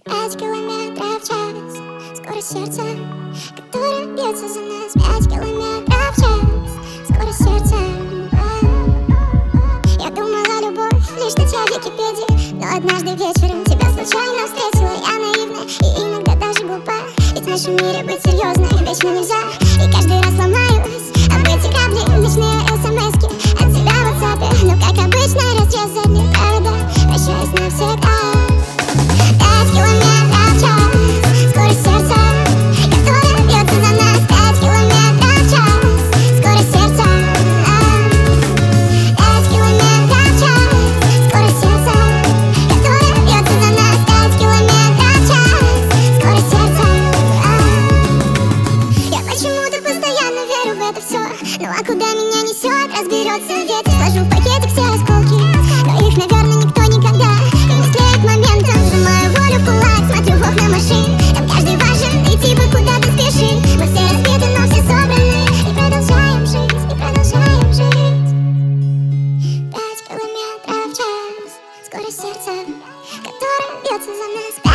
5 километров в час, скорость сердца, которое бьется за нас. 5 километров в час, скорость сердца. Я думала, любовь лишь статья в Википедии, но однажды вечером тебя случайно встретила. Я наивна и иногда даже глупа, ведь в нашем мире быть серьезной вечно нельзя. И каждый раз ломаюсь об эти кабли, личные смски от тебя в WhatsApp. Но как обычно разрезать провода, прощаюсь навсегда. 5 километров в час, скорость сердца, которое бьется за нас. 5 километров в час, скорость сердца. 5 километров в час, скорость сердца, которое бьется за нас. 5 километров в час, скорость сердца. Я почему-то постоянно верю в это все, ну а куда меня несет, разберется ветер. Сложу в пакетик все осколки, но их, наверное, никто никогда не склеит моментом. Сжимаю волю в кулак, смотрю в окна машин, там каждый важен, идти бы куда-то спешит. Мы все разбиты, но все собраны, и продолжаем жить, и продолжаем жить. 5 километров в час, скорость сердца, которое бьется за нас.